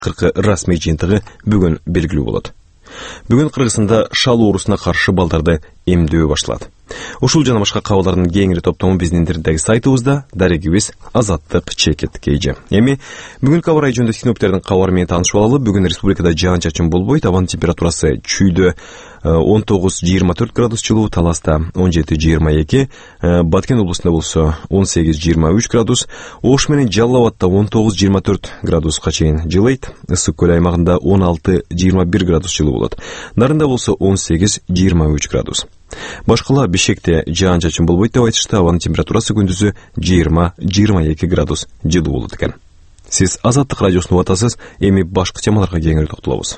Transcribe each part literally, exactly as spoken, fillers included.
кыркы расмий жыйынтыгы бүгүн белгилүү болот. Бүгүн Кыргызстанда шал оорусуна каршы балдарды эмдөө башталат. Ушул жана башка кабарлардын кеңири топтому биздин интернеттеги сайтыбызда дарегибиз Азаттык чекит кейжи. Эми бүгүн кабар ай жөнүндө синоптиктердин кабары менен таанышып алалы. Бүгүн республикада жаан-чачын болбойт. Абанын температурасы чүйдө он тогуз жыйырма төрт градус жылуу, Таласта он жети жыйырма эки, Баткен облусунда болсо он сегиз жыйырма үч градус, Ош менен Жалал Абадта он тогуз жыйырма төрт градуска чейин жылыйт. Ысык көл аймагында он алты жыйырма бир градус жылуу болот. Нарында болсо он сегиз жыйырма үч градус. Башкала Бишкекте жаан-чачын болбойт деп айтышты. Абанын температурасы күндүзү жыйырма жыйырма эки градус жылуу болот экен. Сиз Азаттык радиосун угуп атасыз. Эми башка темаларга кеңири токтолобуз.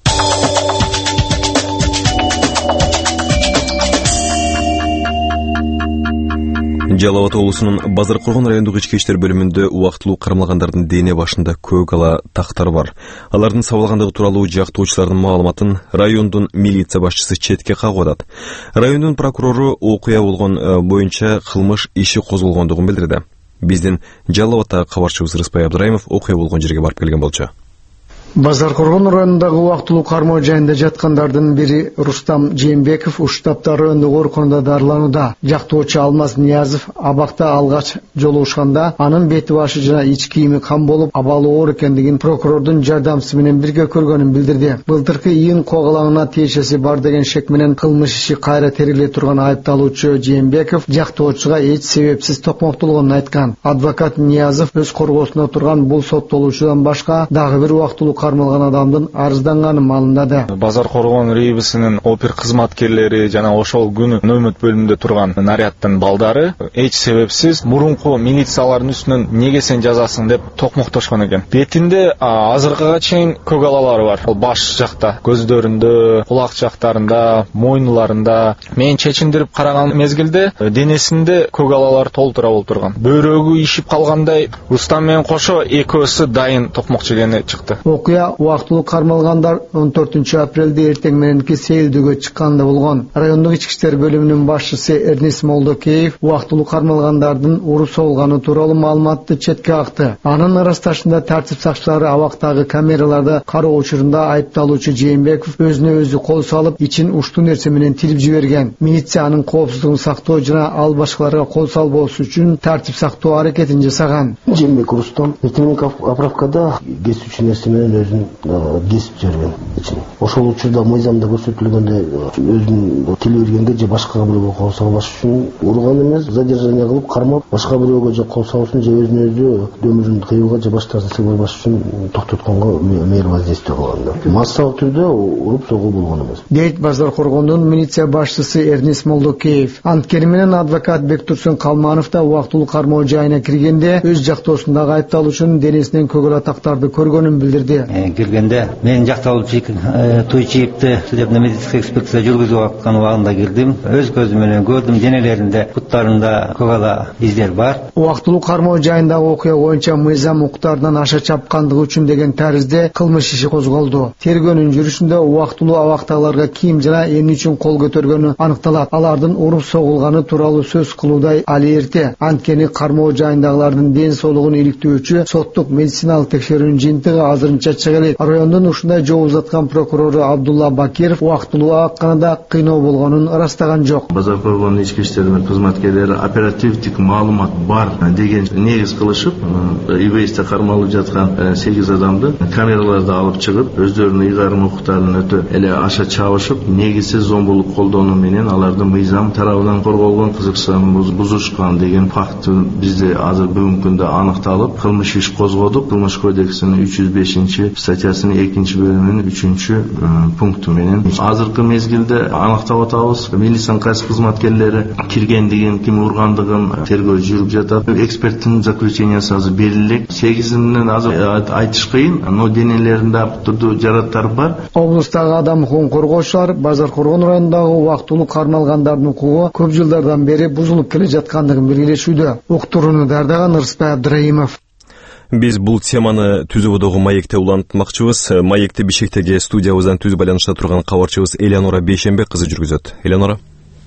Жалал Абад облусунун Базар Коргон райондук ички иштер бөлүмүндө убактылуу кармалгандардын дене башында көк ала тактар бар. Алардын сабалгандыгы тууралуу жактоочулардын маалыматын райондун милиция башчысы четке кагып атат. Райондун прокурору окуя болгон боюнча кылмыш иши козголгондугун билдирди. Биздин Жалал Абадтагы кабарчыбыз Рыспай Абдыраимов окуя болгон жерге барып келген болчу. Базар Коргон районундагы убактылуу кармоо жайында жаткандардын бири Рустам Жээнбеков уштапта райондук ооруканада дарыланууда. Жактоочу Алмаз Ниязов абакта алгач жолугушканда анын бети башы жана ич кийими кан болуп, абалы оор экендигин прокурордун жардамчысы менен бирге көргөнүн билдирди. Былтыркы июнь когалаңына тиешеси бар деген шек менен кылмыш иши кайра териле турган айыпталуучу Жээнбеков жактоочуга эч себепсиз токмоктолгонун айткан. Адвокат Ниязов өз коргоосунда турган бул соттолуучудан башка дагы бир убактылуу кармалган адамдын арызданганын маалымдады. Базар Коргон рейбисинин опер кызматкерлери жана ошол күнү нөмөт бөлүмүндө турган наряддын балдары эч себепсиз мурунку милициялардын үстүнөн неге сен жазасың деп токмоктошкон экен. Бетинде азыркыга чейин көк алалары бар. Ал баш жакта, көздөрүндө, кулак жактарында, мойнуларында. Мен чечиндирип караган мезгилде денесинде көк алалар толтура болуп турган. Бөйрөгү ишип калгандай. Рустам менен кошо экөөсү дайын токмок жегени чыкты. Окуя убактылуу кармалгандар он төртүнчү апрелде эртең мененки сейилдөөгө чыкканда болгон. Райондук ички иштер бөлүмүнүн башчысы Эрнис Молдокеев убактылуу кармалгандардын уруп соолганы тууралуу маалыматты четке какты. Анын ырасташында тартип сакчылары абактагы камераларды кароо учурунда айыпталуучу Жээнбеков өзүнө өзү кол салып, ичин уштуу нерсе менен тилип жиберген. Милиция анын коопсуздугун сактоо жана ал башкаларга кол салбоосу үчүн тартип сактоо аракетин жасаган. Жээнбеков Рустам экономикалык оправкада кесүүчү нерсе менен өзүн кесип жиберген. Ошол учурда мыйзамда көрсөтүлгөндөй өзүн тили бергенге же башка бирөөгө кол салбаш үчүн урган эмес, задержание кылып кармап, башка бирөөгө же кол салуу үчүн же өзүн өзү өмүрүн кыюуга же баштарын сыйбаш үчүн токтотконго мээр воздействие кылган. Массалык түрдө уруп согуу болгон эмес. Дейт Базар Коргондун милиция башчысы Эрнис Молдокеев. Анткени менен адвокат Бектурсун Калманов да убактылуу кармоо жайына киргенде өз жактоосундагы айыпталуучунун денесинен көк ала тактарды көргөнүн билдирди. Киргенде мен жакталуучу Туйчиевди судебно медицинская экспертиза жүргүзүп аткан убагында кирдим. Өз көзүм менен көрдүм, денелеринде, буттарында көк ала издер бар. Убактылуу кармоо жайындагы окуя боюнча мыйзам укуктарынан аша чапкандыгы үчүн деген таризде кылмыш иши козголду. Тергөөнүн жүрүшүндө убактылуу абактагыларга ким жана эмне үчүн кол көтөргөнү аныкталат. Алардын уруп согулганы тууралуу сөз кылуудай али эрте. Анткени кармоо жайындагылардын ден соолугун иликтөөчү соттук медициналык текшерүүнүн жыйынтыгы азырынча чыга элек. Райондун ушундай жол узаткан прокурору Абдулла Бакиров убактылуу абакканада кыйноо болгонун ырастаган жок. Базар Коргон ички иштер кызматкерлери оперативдик маалымат бар деген негиз кылышып, ИВСте кармалып жаткан сегиз адамды камераларды алып чыгып, өздөрүнүн ыйгарым укуктарын өтө эле аша чабышып, негизсиз зомбулук колдонуу менен аларды мыйзам тарабынан корголгон, кызыкчылыгын бузушкан деген факт бизде азыр бүгүнкү күндө аныкталып, кылмыш иш козгодук. Кылмыш кодексинин үч жүз бешинчи статьясынын экинчи бөлүмүнүн үчүнчү пункту менен азыркы мезгилде аныктап атабыз. Милициянын кайсы кызматкерлери киргендигин, ким ургандыгын тергөө жүрүп жатат. Эксперттин заключениясы азыр берилет. сегизинен азыр айтыш кыйын, но денелеринде турдуу жараттар бар. Облустагы адам укугун коргоочулар Базар Коргон районундагы убактылуу кармалгандардын укугу көп жылдардан бери бузулуп келе жаткандыгын белгилешүүдө. Уктурууну дардаган Рыспай Абдыраимов. Биз бул теманы Түзүбодогу маекте улантмакчыбыз. Маекте Бишкектеги студиябыздан түз байланышта турган кабарчыбыз Элеонора Бейшенбек кызы жүргүзөт. Элеонора.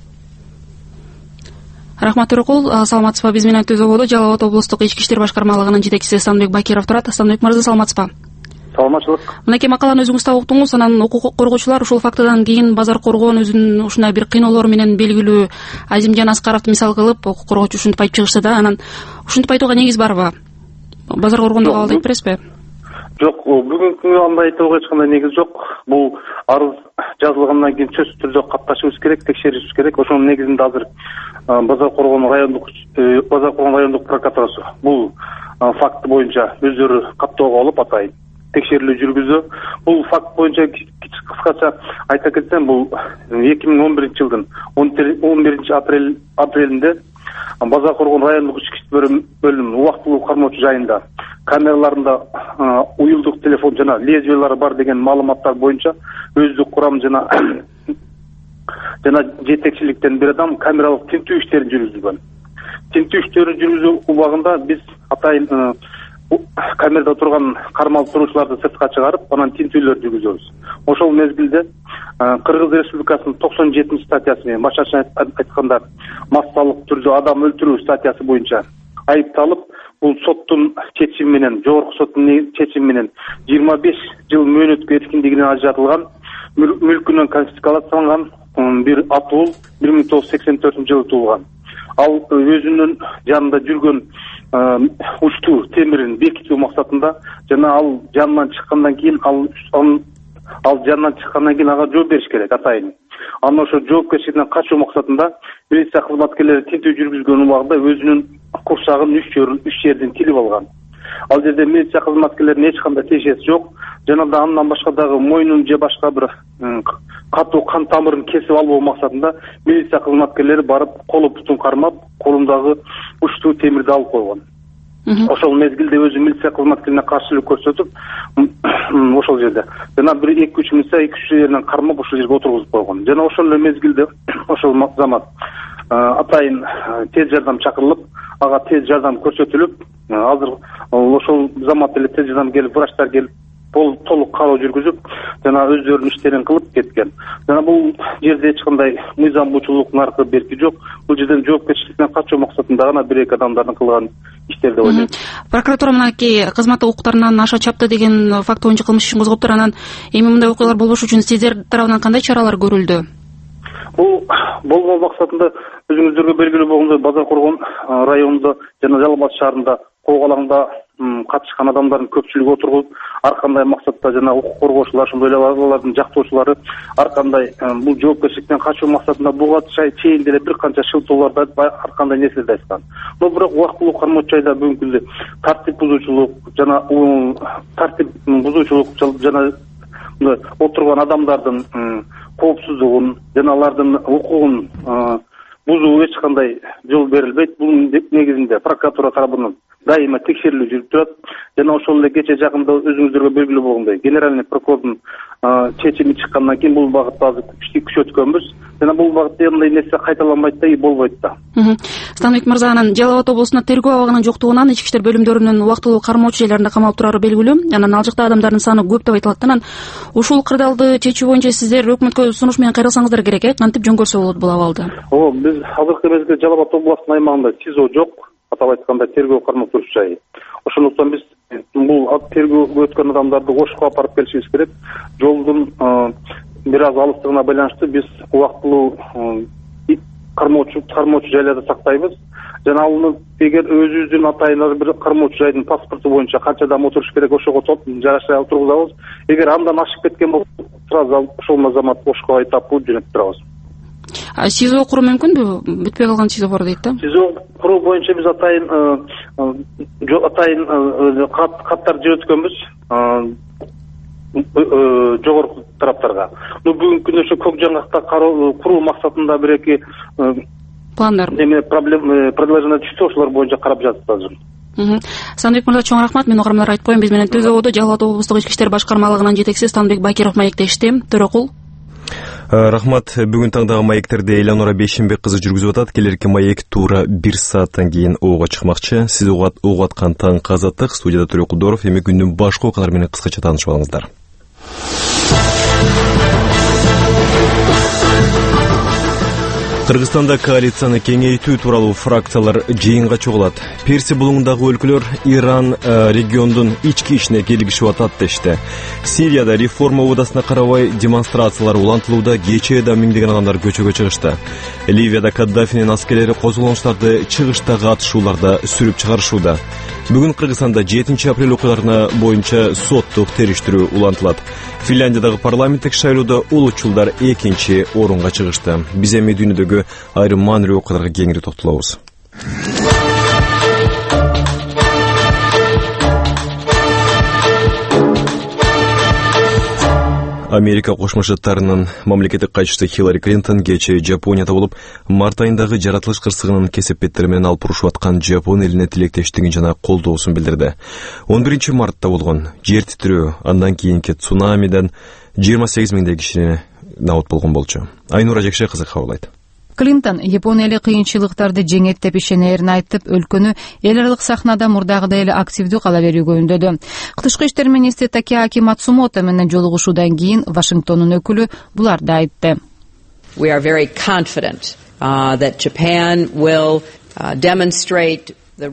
Рахмат Төрөкул, саламатсызбы? Биз менен Түзүбодо Жалал Абад облустук ички иштер башкармалыгынын жетекчиси Станбек Бакиров турат. Станбек мырза, саламатсызбы? саламатчылык. Мынакей макаланы өзүңүз да уктуңуз, анан укук коргоочулар ушул фактыдан кийин базар коргоонун өзүнүн ушундай бир кыйноолору менен белгилүү Азимжан Аскаровду мисал кылып, укук коргоочу ушинтип айтып чыгышты да, анан ушинтип айтууга негиз барбы? Базар коргондо кабыл алып бересизби? Жок, бүгүнкү күндө андай айтууга эч кандай негиз жок. Бул арыз жазылгандан кийин сөзсүз түрдө катташыбыз керек, текшеришибиз керек. Ошонун негизинде азыр Базар коргоон райондук Базар коргоон райондук прокуратурасы бул факт боюнча өздөрү каттоого алып атайын текшерүүлү жүргүзүү. Бул факт боюнча кыскача айта кетсем, бул эки миң он биринчи жылдын он биринчи апрелинде Базар коргоон райондук ички иштер бөлүмүнүн убактылуу кармоочу жайында камераларында уюлдук телефон жана лезвиялары бар деген маалыматтар боюнча өздүк курам жана жана жетекчиликтен бир адам камералык тинтүү иштерин жүргүзгөн. Тинтүү иштерин жүргүзүү убагында биз атайын камерада турган кармалып туруучуларды сыртка чыгарып, анан тинтүүлөр жүргүзөбүз. Ошол мезгилде Кыргыз Республикасынын токсон жетинчи статьясы менен, башкача айтканда массалык түрдө адам өлтүрүү статьясы боюнча айыпталып, бул соттун чечими менен, жогорку соттун чечими менен жыйырма беш жыл мөөнөткө эркиндигинен ажыратылган, мүлкүнөн конфискацияланган бир атуул бир миң тогуз жүз сексен төртүнчү жылы туулган. Ал өзүнүн жанында жүргөн учтуу темирин бекитүү максатында жана ал жанынан чыккандан кийин ал ал жанынан чыккандан кийин ага жооп бериш керек атайын. Анан ошо жоопкерчиликтен качуу максатында милиция кызматкерлери тинтүү жүргүзгөн убагында өзүнүн курсагын үч жерден тилип алган. Ал жерде милиция кызматкерлеринин эч кандай тиешеси жок. Жана да андан башка дагы мойнун же башка бир катуу кан тамырын кесип алуу максатында милиция кызматкерлери барып колу бутун кармап, колундагы учтуу темирди алып койгон. Ошол мезгилде өзү милиция кызматкерлерине каршылык көрсөтүп, ошол жерде жана бир эки үч милиция эки үч жерден кармап ошол жерге отургузуп койгон. Жана ошол эле мезгилде ошол замат атайын тез жардам чакырылып, ага тез жардам көрсөтүлүп, азыр ошол замат эле тез жардам келип, врачтар келип, толук кароо жүргүзүп, жана өздөрүнүн иштерин кылып кеткен. Жана бул жерде эч кандай мыйзам буучулук наркы берки жок. Бул жерден жоопкерчиликтен качуу максатында гана бир эки адамдардын кылган иштер деп ойлойм. Прокуратура мынакей кызматтык укуктарынан аша чапты деген факт боюнча кылмыш ишин козгоптур. Анан эми мындай окуялар болбош үчүн сиздер тарабынан кандай чаралар көрүлдү? Бул болмоо максатында өзүңүздөргө белгилүү болгондой Базар коргоон районунда жана Жалал Абад шаарында кок алаңда катышкан адамдардын көпчүлүгү отургузуп, ар кандай максатта жана укук коргоочулар, ошондой эле алардын жактоочулары ар кандай бул жоопкерчиликтен качуу максатында буга чейин деле бир канча шылтоолорду айтпай, ар кандай нерселерди айткан. Но бирок убактылуу кармоочу жайда бүгүнкү күндө тартип бузуучулук жана тартип бузуучулук жана отурган адамдардын коопсуздугун жана алардын укугун бузуу эч кандай жол берилбейт. Бунун негизинде прокуратура тарабынан дайыма текшерилүү жүрүп турат. Жана ошол эле кече жакында өзүңүздөргө белгилүү болгондой, генеральный прокурордун чечими чыккандан кийин бул багытта азыр күчөткөнбүз. Жана бул багытта андай нерсе кайталанбайт да, и болбойт да. Станбек мырза, анан Жалал Абад облусунда тергөө абагынын жоктугунан ички иштер бөлүмдөрүнүн убактылуу кармоочу жайларында камалып турары белгилүү. Анан ал жакта адамдардын саны көп деп айтылат. Анан ушул кырдаалды чечүү боюнча сиздер өкмөткө сунуш менен кайрылсаңыздар керек, э? Кантип жөн көрсө болот бул абалды? Ооба, биз азыркы мезгилде Жалал Абад областынын аймагында СИЗО жок, атап айтканда тергөө кармап туруш жайы. Ошондуктан биз бул тергөөгө өткөн адамдарды Ошко апарып келишибиз керек. Жолдун бир аз алыстыгына байланыштуу биз убактылуу кармоочу кармоочу жайларды сактайбыз. Жана аны эгер өзүбүздүн атайын бир кармоочу жайдын паспорту боюнча канча адам отуруш керек, ошого жараша отургузабыз. Эгер андан ашып кеткен болсо, сразу ошол замат Ошко айтап жөнөтүп турабыз. СИЗО куруу мүмкүнбү? Бүтпөй калган СИЗО бар дейт да. СИЗО куруу боюнча биз атайын атайын каттар жиберткөнбүз жогорку тараптарга. Но бүгүнкү күндө ошо көк жаңгакта куруу максатында бир эки пландар эме проблема предложение түштү, ошолор боюнча карап жатабыз азыр. Станбек мырза, чоң рахмат. Мен угармандар айтып коеюн, биз менен Түзөбодо Жалал Абад облустук ички иштер башкармалыгынын жетекчиси Станбек Бакиров маектешти. Төрөкул. Рахмат. Бүгүн таңдагы маектерди Элеонора Бейшенбек кызы жүргүзүп атат. Келерки маек туура бир сааттан кийин ого чыкмакчы. Сиз угат угаткан таң казаттык. Студияда Төрөкулдоров. Эми күндүн башка окуялары менен кыскача таанышып алыңыздар. Кыргызстанда коалицияны кеңейтүү тууралуу фракциялар жыйынга чогулат. Перси булуңундагы өлкөлөр Иран региондун ички ишине келишип атат дешти. Сирияда реформа убадасына карабай демонстрациялар улантылууда, кечээ да миңдеген адамдар көчөгө чыгышты. Ливияда Каддафинин аскерлери козголоңуштарды чыгыштагы атышууларда сүрүп чыгарышууда. Бүгүн Кыргызстанда жетинчи апрель окуялары боюнча соттук териштирүү улантылат. Финляндиядагы парламенттик шайлоодо улутчулдар экинчи орунга чыгышты. Биз эми дүйнөдөгү айрым маанилүү окуяларга кеңири токтолобуз. Америка Кошмо Штаттарынын мамлекеттик катчысы Хиллари Клинтон кечээ Жапонияда болуп, март айындагы жаратылыш кырсыгынын кесепеттери менен алып урушуп аткан Жапон элине тилектештигин жана колдоосун билдирди. он биринчи мартта болгон жер титирөө, андан кийинки цунамиден жыйырма сегиз миңдей киши набат болгон болчу. Айнура Жекше кызы кабылайт. Клинтон Япония эле кыйынчылыктарды жеңет деп ишенерин айтып, өлкөнү эл аралык сахнада мурдагыдай эле активдүү кала берүүгө үндөдү. Тышкы иштер министри Такеаки Мацумото менен жолугушуудан кийин Вашингтондун өкүлү буларды айтты. We are very confident uh, that Japan will uh, demonstrate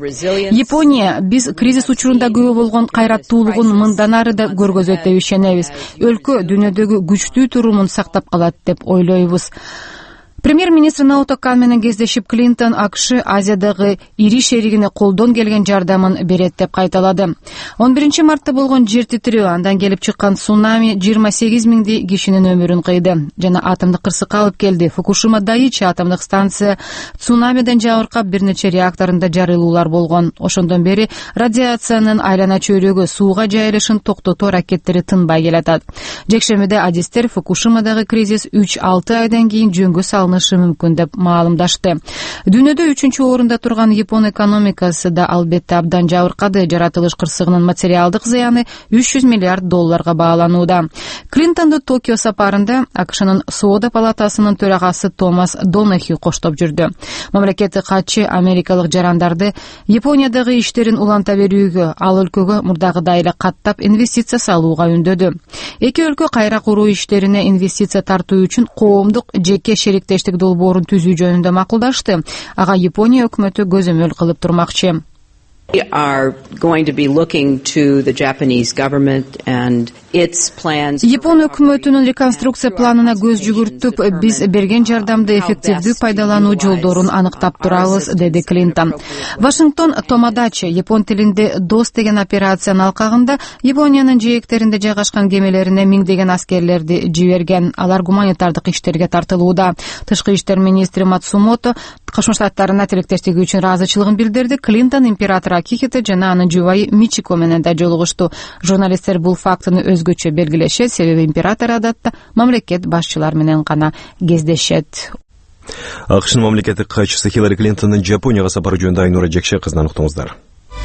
Япония биз кризис учурунда көбө болгон кайраттуулугун мындан ары да көргөзөт деп ишенебиз. Өлкө дүйнөдөгү күчтүү турумун сактап калат деп ойлойбуз. Премьер-министр Наото Кан менен кездешип, Клинтон АКШ Азиядагы ири шеригине колдон келген жардамын берет деп кайталады. он биринчи мартта болгон жер титирөө, андан келип чыккан цунами жыйырма сегиз миңдей кишинин өмүрүн кыйды жана атомдук кырсыкка алып келди. Фукушима Дайичи атомдук станция цунамиден жабыркап, бир нече реакторунда жарылуулар болгон. Ошондон бери радиациянын айлана чөйрөгү сууга жайылышын токтотуу аракеттери тынбай келатат. Жекшемиде адистер Фукушимадагы кризис үч алты айдан кийин жөнгө салынат мүмкүн деп маалымдашты. Дүйнөдө үчүнчү орунда турган Япон экономикасы да албетте абдан жабыркады. Жаратылыш кырсыгынын материалдык зыяны үч жүз миллиард долларга бааланууда. Клинтонду Токио сапарында АКШнын Соода палатасынын төрагасы Томас Донахью коштоп жүрдү. Мамлекеттик катчы америкалык жарандарды Япониядагы иштерин уланта берүүгө, ал өлкөгө мурдагыдай эле каттап инвестиция салууга үндөдү. Эки өлкө кайра куруу иштерине инвестиция тартуу үчүн коомдук жеке шериктештик долбоорун түзүү жөнүндө макулдашты. Ага Япония өкмөтү көзөмөл кылып турмакчы. We are going to be looking to the Japanese government and its plans. Япон өкмөтүнүн реконструкция планына көз жүгүртүп, биз берген жардамды эффективдүү пайдалануу жолдорун аныктап турабыз, деди Клинтон. Вашингтон Томадачи япон тилинде дос деген операциянын алкагында Япониянын жээктеринде жайгашкан кемелерине миңдеген аскерлерди жиберген. Алар гуманитардык иштерге тартылууда. Тышкы иштер министри Мацумото Кошмо Штаттарына тилектештиги үчүн ыраазычылыгын билдирди. Клинтон император Акихито жана анын жубайы Мичико менен да жолугушту. Журналисттер бул фактыны өзгөчө белгилешет, себеби император адатта мамлекет башчылар менен гана кездешет. АКШнын мамлекеттик катчысы Хиллари Клинтондун Жапонияга сапары жөнүндө Айнура Жекше кызынан уктуңуздар.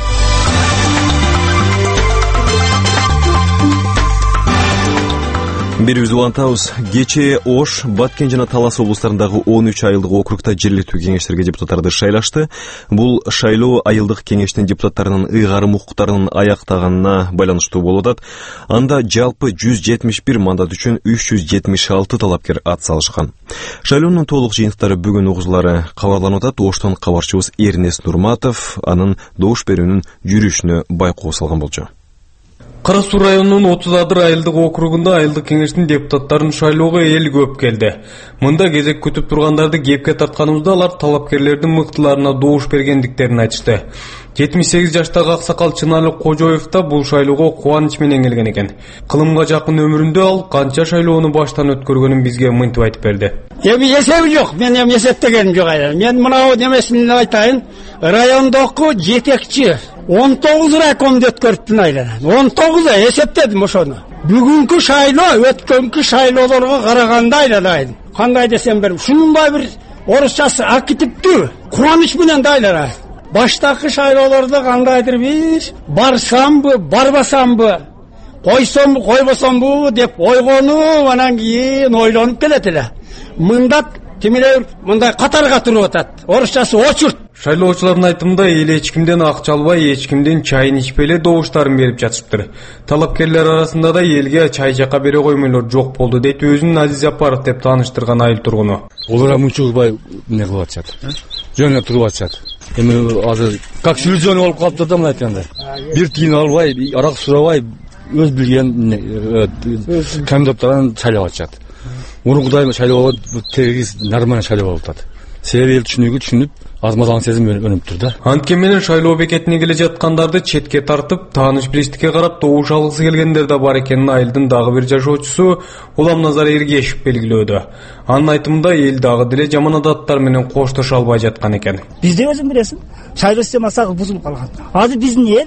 Бирибиз улантабыз. Кечээ Ош, Баткен жана Талас облустарындагы он үч айылдык округда жергиликтүү кеңештерге депутаттарды шайлашты. Бул шайлоо айылдык кеңештин депутаттарынын ыйгарым укуктарынын аяктаганына байланыштуу болуп атат. Анда жалпы жүз жетимиш бир мандат үчүн үч жүз жетимиш алты талапкер ат салышкан. Шайлоонун толук жыйынтыктары бүгүн угузулары кабарланып атат. Оштон кабарчыбыз Эрнест Нурматов анын добуш берүүнүн жүрүшүнө байкоо салган болчу. Кара Суу районунун отуз адыр айылдык округунда айылдык кеңештин депутаттарын шайлоого эл көп келди. Мында кезек күтүп тургандарды кепке тартканыбызда алар талапкерлердин мыктыларына добуш бергендиктерин айтышты. жетимиш сегиз жаштагы аксакал Чынали Кожоев да бул шайлоого кубаныч менен келген экен. Кылымга жакын өмүрүндө ал канча шайлоону баштан өткөргөнүн бизге мынтип айтып берди. Эми эсеби жок, мен эми эсептегеним жок айла. Мен мынау немесин айтайын. Райондогу жетекчи он тогуз райкомду өткөрүптүн айла. он тогуз эсептедим ошону. Бүгүнкү шайлоо өткөнкү шайлоолорго караганда айла. Кандай десем бер, ушундай бир орусчасы активдүү, кубаныч менен дайлар. Баштакы шайлоолордо кандайдыр бир барсамбы, барбасамбы, койсомбу, койбосомбу деп ойгонуп, анан кийин ойлонуп келет эле. Мындат тимилер мындай катарга туруп атат. Орусчасы очурт. Шайлоочулардын айтымында эл эч кимден акча албай, эч кимден чайын ичпей эле добуштарын берип жатышыптыр. Талапкерлер арасында да элге чай жака бере коймойлор жок болду дейт өзүн Азиз Жапаров деп тааныштырган айыл тургуну. Олар мынча кылбай эмне кылып атышат. Жөн эле туруп атышат. Эми азыр как иллюзион болуп калыптыр да мына айтканда. Бир тиын албай, арак сурабай, өз билген кандидаттарын шайлап атышат. Мурункудай шайлоо тегиз нормально шайлоо болуп атат. Себеби эл түшүнүгү түшүнүп, азмазаң сезим өнүп тур да. Анткени менен шайлоо бекетине келе жаткандарды четке тартып, тааныш билиштикке карап добуш алгысы келгендер да бар экенин айылдын дагы бир жашоочусу Уламназар Эргешев белгилөөдө. Анын айтымында эл дагы деле жаман адаттар менен коштошо албай жаткан экен. Бизде өзүң билесиң, шайлоо системасы бузулуп калган. Азыр биздин эл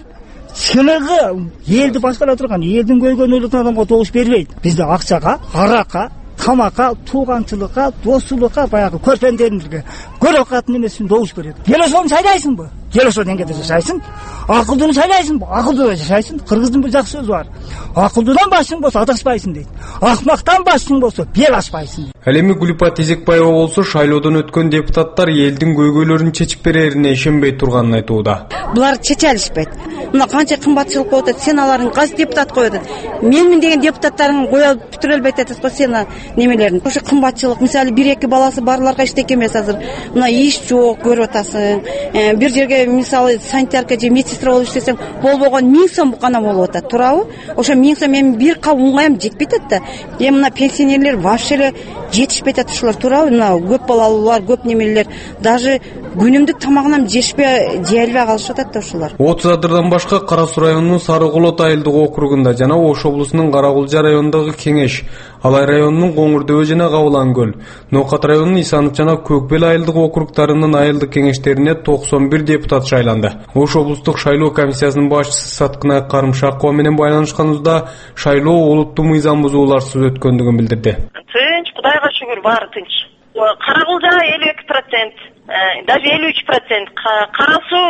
сыныгы элди башкара турган, элдин көйгөнүлүк адамга добуш бербейт. Бизде акчага, аракка, тамакка, тууганчылыкка, достуулукка, баягы көрпөндөрүнгө көрөкатын эмес үчүн добуш берет. Келесону шайлайсыңбы? Келесо деңгээлде жашайсың. Акылдууну шайлайсыңбы? Акылдуу жашайсың. Кыргыздын бир жакшы сөзү бар. Акылдуудан башың болсо адашпайсың дейт. Акмактан башың болсо бел ашпайсың. Ал эми Гүлипа Тезекбаева болсо шайлоодон өткөн депутаттар элдин көйгөйлөрүн чечип берерине ишенбей турганын айтууда. Булар чече алышпайт. Мына канча кымбатчылык болуп атат, сен аларың кайсы депутат коет. Менмин деген депутаттарың коюп бүтүрө албайт атасыз го сен немелерин. Ошо кымбатчылык, мисалы бир эки баласы барларга эчтеке эмес азыр. Мына иш жок көрүп атасың. Бир жерге мисалы санитарка же медсестра болуп иштесең, болбогон миң сом гана болуп атат, туурабы? Ошо миң сом эми бир кап уңгайым жетпейт атта. Эми мына пенсионерлер вообще эле жетишпейт атат ушулар, туурабы? Мына көп балалуулар, көп немелер даже күнүмдүк тамагынан жешпей, жей албай калышып атат да ушулар. отуз адырдан башка Кара Суу районунун Сары Колот айылдык округунда жана Ош облусунун Каракулжа районундагы кеңеш, Алай районунун Коңур дөбө жана Кабылан көл, Ноокат районунун Исанов жана Көкбел айылдык округдарынын айылдык кеңештерине токсон бир депутат шайланды. Ош облустук шайлоо комиссиясынын башчысы Саткынай Карымшакова менен байланышканыбызда шайлоо олуттуу мыйзам бузууларсыз өткөндүгүн билдирди. Тынч, Кудайга шүгүр, баары тынч. Каракулжа элүү эки процент, даже элүү үч процент, Кара Суу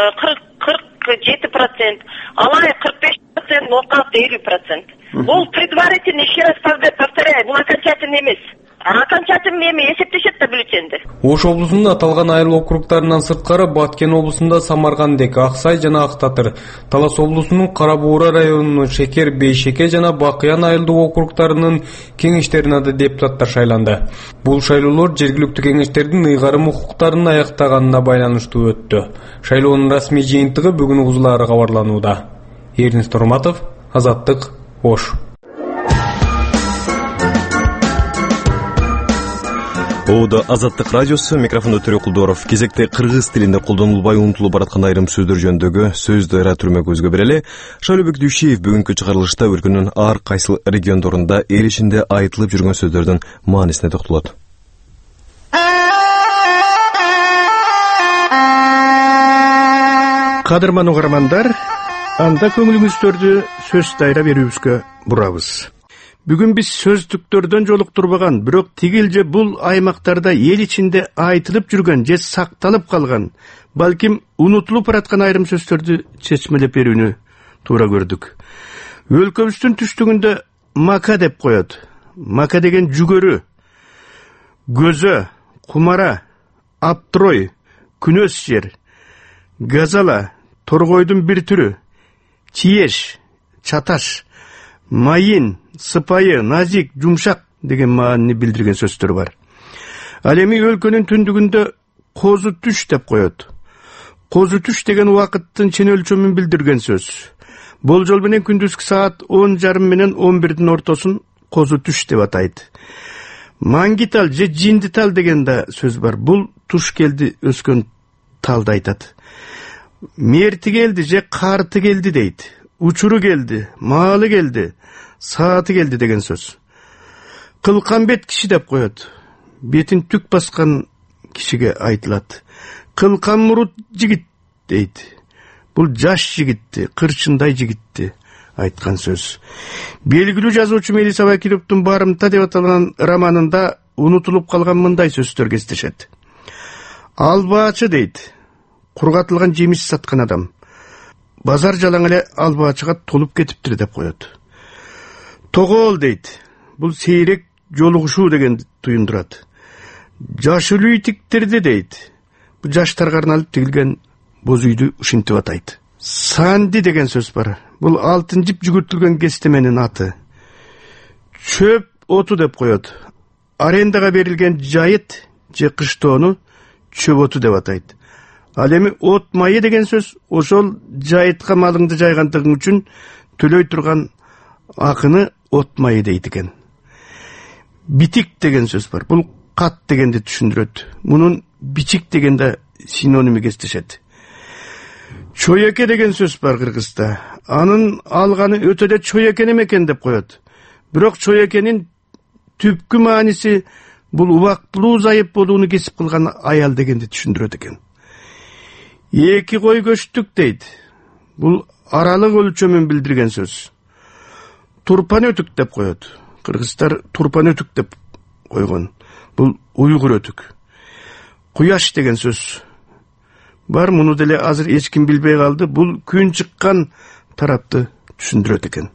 кырк жети процент, Алай кырк беш процент, Ноокат элүү процент. Бул предварительно, еще раз повторяю, бул окончательный эмес. Окончательный эми эсептешет да бюллетенде. Ош облусунун аталган айыл округдарынан сырткары Баткен облусунда Самаргандек, Аксай жана Актатыр, Талас облусунун Кара Буура районунун Шекер, Бейшеке жана Бакыян айылдык округдарынын кеңештерине да депутаттар шайланды. Бул шайлоолор жергиликтүү кеңештердин ыйгарым укуктарын аяктаганына байланыштуу өттү. Шайлоонун расмий жыйынтыгы бүгүн узулаары кабарланууда. Эрнест Торматов, Азаттык, Ош. Оуда Азаттык радиосу, микрофондо Төрө Кулдоров. Кезекте кыргыз тилинде колдонулбай унутулуп бараткан айрым сөздөр жөнүндөгү сөз дайра түрмө көзгө берели. Шайлообек Дүйшеев бүгүнкү чыгарылышта өлкөнүн ар кайсыл региондорунда эл ичинде айтылып жүргөн сөздөрдүн маанисине токтолот. Кадырман угармандар, анда көңүлүңүздөрдү сөз дайра берүүбүзгө бурабыз. Бүгүн биз сөздүктөрдөн жолуктурбаган, бирок тигил же бул аймактарда эл ичинде айтылып жүргөн же сакталып калган, балким унутулуп бараткан айрым сөздөрдү чечмелеп берүүнү туура көрдүк. Өлкөбүздүн түштүгүндө мака деп коет. Мака деген жүгөрү, көзө, кумара, аптрой, күнөс жер, газала, торгойдун бир түрү, чиеш, чаташ, майын, сыпайы, назик, жумшак деген маанини билдирген сөздөр бар. Ал эми өлкөнүн түндүгүндө козу түш деп коет. Козу түш деген убакыттын чын өлчөмүн билдирген сөз. Болжол менен күндүзгү саат он жарым менен он бирдин ортосун козу түш деп атайт. Мангитал же жиндитал деген да сөз бар. Бул туш келди өскөн талды айтат. Мерти келди же карты келди дейт. Учуру келди, маалы келди, сааты келди деген сөз. Кылкан бет киши деп коет. Бетин түк баскан кишиге айтылат. Кылкан мурут жигит дейт. Бул жаш жигитти, кырчындай жигитти айткан сөз. Белгилүү жазуучу Мелиса Вакиловдун Барымта деп аталган романында унутулуп калган мындай сөздөр кездешет. Албаачы дейт. Кургатылган жемиш саткан адам. Базар жалаң эле албаачыга толуп кетиптир деп коет. Тогол дейт. Бул сейрек жолугушуу деген туюндурат. Жашылуу тиктерди дейт. жаштарга арналып тигилген боз үйдү ушинтип атайт. Санди деген сөз бар. Бул алтын жип жүгүртүлгөн кестеменин аты. Чөп оту деп коет. Арендага берилген жайыт же кыштоону чөп оту деп атайт. Ал эми от майы деген сөз ошол жайытка малыңды жайгандыгың үчүн төлөй турган акыны от майы дейт экен. Битик деген сөз бар. Бул кат дегенди түшүндүрөт. Мунун бичик дегенде синоними кездешет. Чоеке деген сөз бар Кыргызда. Анын алганы өтө да чоекен экен деп коет. Бирок чоекенин түпкү мааниси бул убактылуу зайып болууну кесип кылган аял дегенди түшүндүрөт экен. Эки кой көчтүк дейт. Бул аралык өлчөмүн билдирген сөз. Турпан өтүк деп коет. Кыргыздар турпан өтүк деп койгон. Бул уйгур өтүк. Куяш деген сөз бар, муну деле азыр эч ким билбей калды. Бул күн чыккан тарапты түшүндүрөт экен.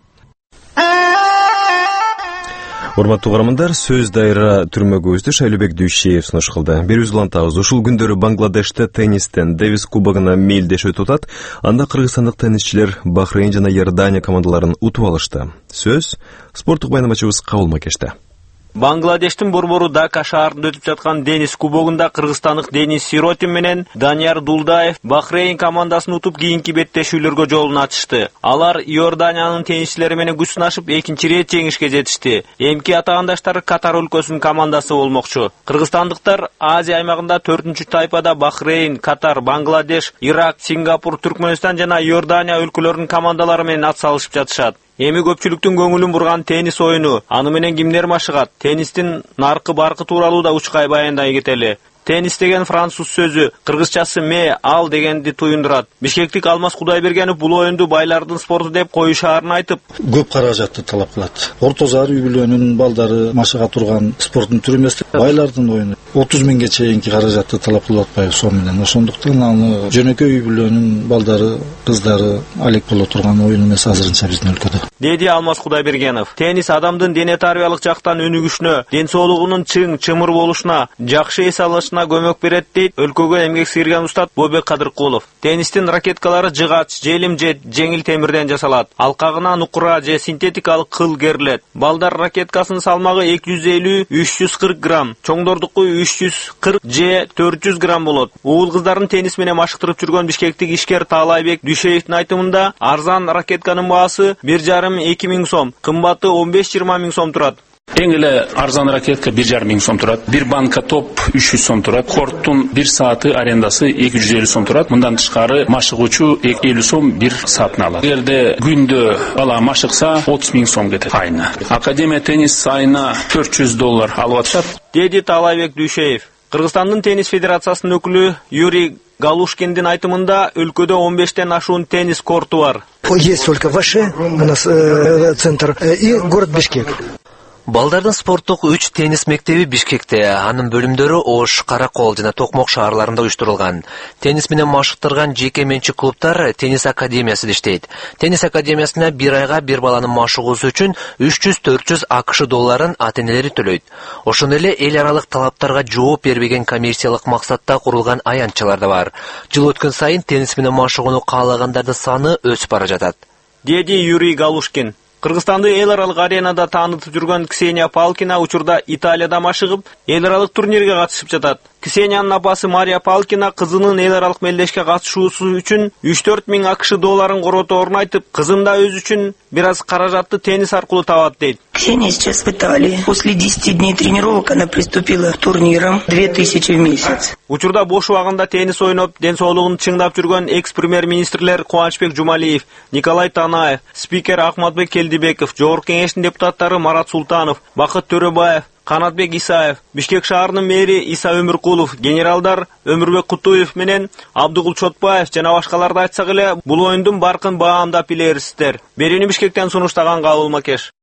Урматтуу угармандар, сөз дайра түрмөгүбүздү Шайлообек Дүйшеев сунуш кылды. Берүүбүз улантабыз. Ушул күндөрү Бангладеште теннистен Дэвис кубогуна мелдеш өтүп атат. Анда кыргызстандык теннисчилер Бахрейн жана Иордания командаларын утуп алышты. Сөз спорттук байнамачыбыз Кабыл Макеште. Бангладештин борбору Дака шаарында өтүп жаткан Денис кубогунда кыргызстандык Денис Сиротин менен Данияр Дулдаев Бахрейн командасын утуп кийинки беттешүүлөргө жолун ачышты. Алар Иорданиянын теннисчилери менен күч сынашып экинчи ирет жеңишке жетишти. Эмки атагандаштары Катар өлкөсүнүн командасы болмокчу. Кыргызстандыктар Азия аймагында төртүнчү тайпада Бахрейн, Катар, Бангладеш, Ирак, Сингапур, Түркмөнстан жана Иордания өлкөлөрүнүн командалары менен ат салышып жатышат. Эми көпчүлүктүн көңүлүн бурган теннис оюну, аны менен кимдер машыгат? Теннистин наркы баркы тууралуу да учкай баяндай кетели. Теннис деген француз сөзү, кыргызчасы ме, ал дегенди туюндурат. Бишкектик Алмаз Кудайбергенов бул оюнду байлардын спорту деп коюшаарын айтып, көп каражатты талап кылат. Орто зар үй бүлөнүн балдары машыга турган спорттун түрү эмес, байлардын оюну. отуз миңге чейинки каражатты талап кылып атпайбы сом менен. Ошондуктан аны жөнөкөй үй бүлөнүн балдары, кыздары алек боло турган оюн эмес азырынча биздин өлкөдө. Деди Алмаз Кудайбергенов. Теннис адамдын дене тарбиялык жактан өнүгүшүнө, ден соолугунун чың, чымыр болушуна, жакшы эс алышына көмөк берет дейт өлкөгө эмгек сийирген устат Бобек Кадыркулов. Теннистин ракеткалары жыгач, желимжет, жеңил темирден жасалат. Алкагына нукура же синтетикалык кыл керилет. Балдар ракеткасынын салмагы эки жүз элүү — үч жүз кырк грамм, чоңдордуку үч жүз кырк же төрт жүз грамм болот. Уул кыздарын теннис менен машыктырып жүргөн бишкектик ишкер Таалайбек Дүйшеевдин айтымында арзан ракетканын баасы бир жарым — эки миң сом, кымбаты он беш — жыйырма миң сом турат. Эң эле арзан ракетка бир жарым миң сом турат. Бир банка топ үч жүз сом турат. Корттун бир сааты арендасы эки жүз элүү сом турат. Мындан тышкары машыгуучу элүү сом бир саатына алат. Эгерде күндө ала машыкса отуз миң сом кетет айына. Академия теннис айына төрт жүз доллар алып атышат, деди Таалайбек Дүйшеев. Кыргызстандын теннис федерациясынын өкүлү Юрий Галушкиндин айтымында өлкөдө он бештен ашуун теннис корту бар. Есть только ваши, у нас э, центр э, и город Бишкек. Балдардын спорттук үч теннис мектеби Бишкекте, анын бөлүмдөрү Ош, Каракол жана Токмок шаарларында уюштурулган. Теннис менен машыктырган жеке менчик клубтар теннис академиясы иштейт. Теннис академиясына бир айга бир баланын машыгуусу үчүн үч жүз — төрт жүз акш долларын ата-энелери төлөйт. Ошондой эле эл аралык талаптарга жооп бербеген коммерциялык максатта курулган аянтчалар да бар. Жыл өткөн сайын теннис менен машыгууну каалагандардын саны өсүп бара жатат, деди Юрий Галушкин. Кыргызстанды эл аралык аренада таанытып жүргөн Ксения Палкина учурда Италияда машыгып, эл аралык турнирге катышып жатат. Ксениянын апасы Мария Палкина кызынын эл аралык мелдешке катышуусу үчүн үч — төрт миң акш долларын короторун айтып, кызын да өз үчүн бир аз каражатты теннис аркылуу табат дейт. Ксения сейчас в Италии. После десяти дней тренировок она приступила к турнирам две тысячи в месяц. Учурда бош убагында теннис ойноп, ден соолугун чыңдап жүргөн экс-премьер-министрлер Кубанычбек Жумалиев, Николай Танаев, спикер Ахматбек Келдибеков, жогорку кеңештин депутаттары Марат Султанов, Бакыт Төрөбаев, Канатбек Исаев, Бишкек шаарынын мэри Иса Өмүркулов, генералдар Өмүрбек Кутуев менен Абдыгул Чотбаев жана башкаларды айтсак эле, бул оюндун баркын баамдап билерсиздер. Берүүнү Бишкектен сунуштаган Кабыл Макеш.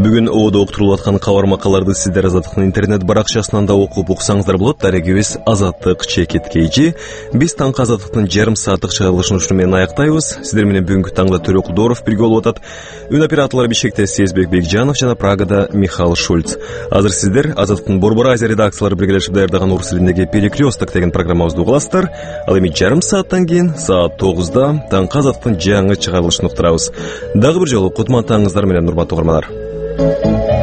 Бүгүн оодо уктурулуп аткан кабар макалаларды сиздер Азаттыктын интернет баракчасынан да окуп уксаңыздар болот. Дарегибиз Азаттык чекит кейжи. Биз таңкы Азаттыктын жарым сааттык чыгарылышын ушуну менен аяктайбыз. Сиздер менен бүгүнкү таңда Төрө Кудоров бирге болуп атат. Үн операторлору Бишкекте Сезбек Бекжанов жана Прагада Михаил Шульц. Азыр сиздер Азаттыктын Борбор Азия редакциялары биргелешип даярдаган орус тилиндеги Перекресток деген программабызды угуласыздар. Ал эми жарым сааттан кийин саат тогузда таңкы Азаттыктын жаңы чыгарылышын уктурабыз. Дагы бир жолу кутман таңыңыздар менен, урматтуу угармандар.